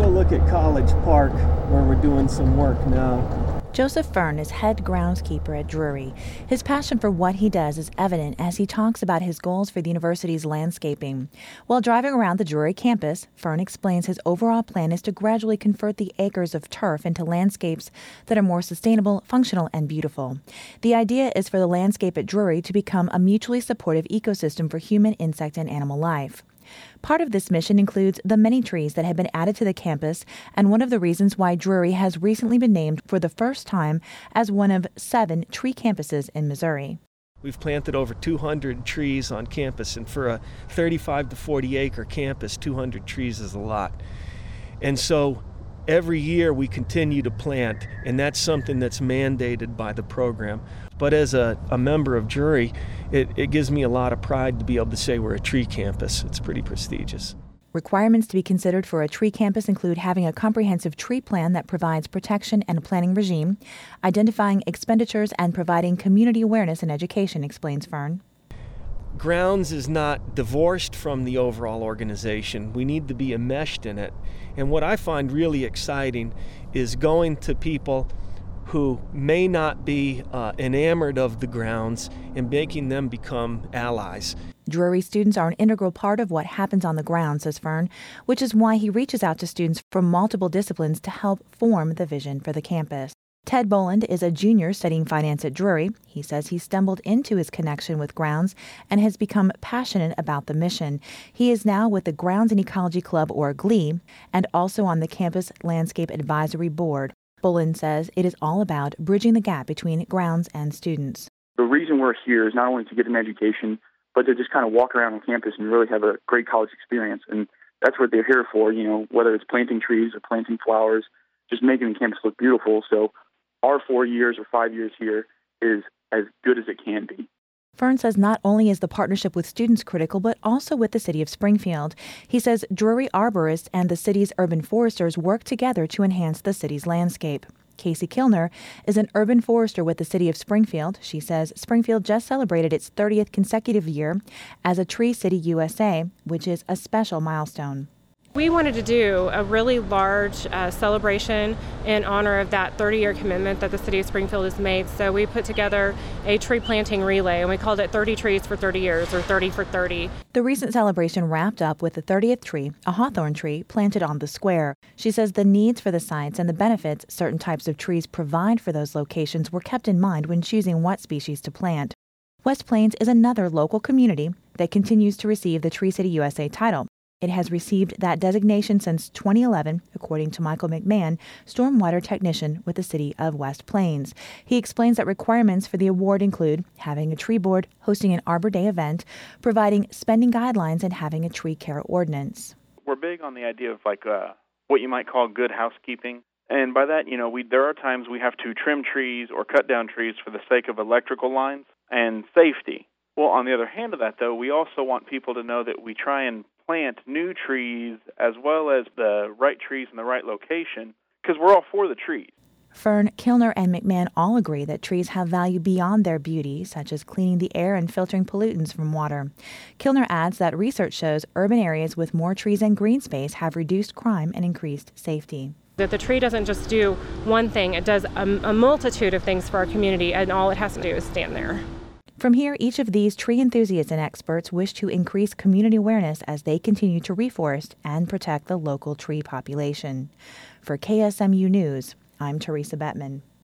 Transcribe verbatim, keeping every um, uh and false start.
go look at College Park, where we're doing some work now. Joseph Fern is head groundskeeper at Drury. His passion for what he does is evident as he talks about his goals for the university's landscaping. While driving around the Drury campus, Fern explains his overall plan is to gradually convert the acres of turf into landscapes that are more sustainable, functional, and beautiful. The idea is for the landscape at Drury to become a mutually supportive ecosystem for human, insect, and animal life. Part of this mission includes the many trees that have been added to the campus, and one of the reasons why Drury has recently been named for the first time as one of seven tree campuses in Missouri. We've planted over two hundred trees on campus, and for a thirty-five to forty acre campus, two hundred trees is a lot. And so every year we continue to plant, and that's something that's mandated by the program. But as a, a member of Drury, it, it gives me a lot of pride to be able to say we're a tree campus. It's pretty prestigious. Requirements to be considered for a tree campus include having a comprehensive tree plan that provides protection and planning regime, identifying expenditures, and providing community awareness and education, explains Fern. Grounds is not divorced from the overall organization. We need to be enmeshed in it. And what I find really exciting is going to people who may not be uh, enamored of the grounds and making them become allies. Drury students are an integral part of what happens on the ground, says Fern, which is why he reaches out to students from multiple disciplines to help form the vision for the campus. Ted Boland is a junior studying finance at Drury. He says he stumbled into his connection with grounds and has become passionate about the mission. He is now with the Grounds and Ecology Club, or G L E, and also on the Campus Landscape Advisory Board. Boland says it is all about bridging the gap between grounds and students. The reason we're here is not only to get an education, but to just kind of walk around on campus and really have a great college experience. And that's what they're here for, you know, whether it's planting trees or planting flowers, just making the campus look beautiful. So our four years or five years here is as good as it can be. Fern says not only is the partnership with students critical, but also with the city of Springfield. He says Drury arborists and the city's urban foresters work together to enhance the city's landscape. Casey Kilner is an urban forester with the city of Springfield. She says Springfield just celebrated its thirtieth consecutive year as a Tree City U S A, which is a special milestone. We wanted to do a really large uh, celebration in honor of that thirty-year commitment that the city of Springfield has made. So we put together a tree planting relay, and we called it thirty trees for thirty years, or thirty for thirty. The recent celebration wrapped up with the thirtieth tree, a hawthorn tree, planted on the square. She says the needs for the sites and the benefits certain types of trees provide for those locations were kept in mind when choosing what species to plant. West Plains is another local community that continues to receive the Tree City U S A title. It has received that designation since twenty eleven, according to Michael McMahon, stormwater technician with the city of West Plains. He explains that requirements for the award include having a tree board, hosting an Arbor Day event, providing spending guidelines, and having a tree care ordinance. We're big on the idea of like uh, what you might call good housekeeping. And by that, you know, we there are times we have to trim trees or cut down trees for the sake of electrical lines and safety. Well, on the other hand of that, though, we also want people to know that we try and plant new trees as well as the right trees in the right location, because we're all for the trees. Fern, Kilner, and McMahon all agree that trees have value beyond their beauty, such as cleaning the air and filtering pollutants from water. Kilner adds that research shows urban areas with more trees and green space have reduced crime and increased safety. That the tree doesn't just do one thing, it does a, a multitude of things for our community, and all it has to do is stand there. From here, each of these tree enthusiasts and experts wish to increase community awareness as they continue to reforest and protect the local tree population. For K S M U News, I'm Teresa Bettman.